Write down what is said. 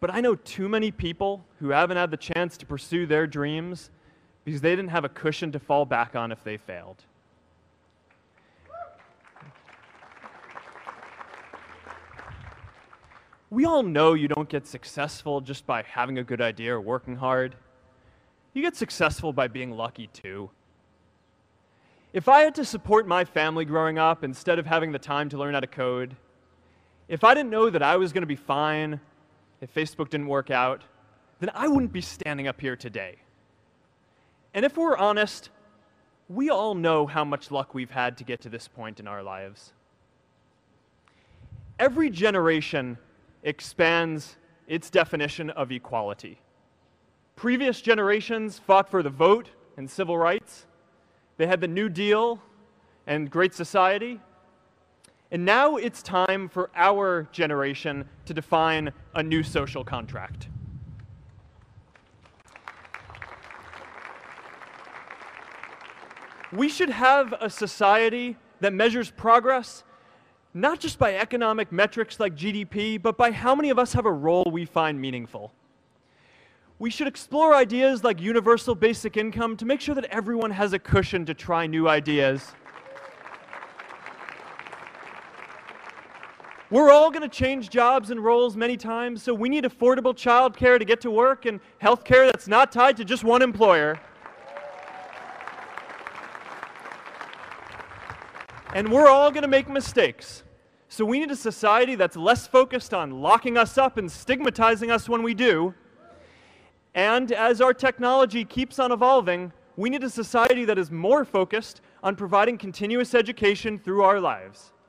but I know too many people who haven't had the chance to pursue their dreams because they didn't have a cushion to fall back on if they failed. We all know you don't get successful just by having a good idea or working hard. You get successful by being lucky too. If I had to support my family growing up instead of having the time to learn how to code, if I didn't know that I was going to be fine if Facebook didn't work out, then I wouldn't be standing up here today. And if we're honest, we all know how much luck we've had to get to this point in our lives. Every generation expands its definition of equality. Previous generations fought for the vote and civil rights. They had the New Deal and Great Society. And now it's time for our generation to define a new social contract. We should have a society that measures progress not just by economic metrics like GDP, but by how many of us have a role we find meaningful. We should explore ideas like universal basic income to make sure that everyone has a cushion to try new ideas. We're all going to change jobs and roles many times, so we need affordable childcare to get to work and healthcare that's not tied to just one employer. And we're all going to make mistakes. So we need a society that's less focused on locking us up and stigmatizing us when we do. And as our technology keeps on evolving, we need a society that is more focused on providing continuous education through our lives.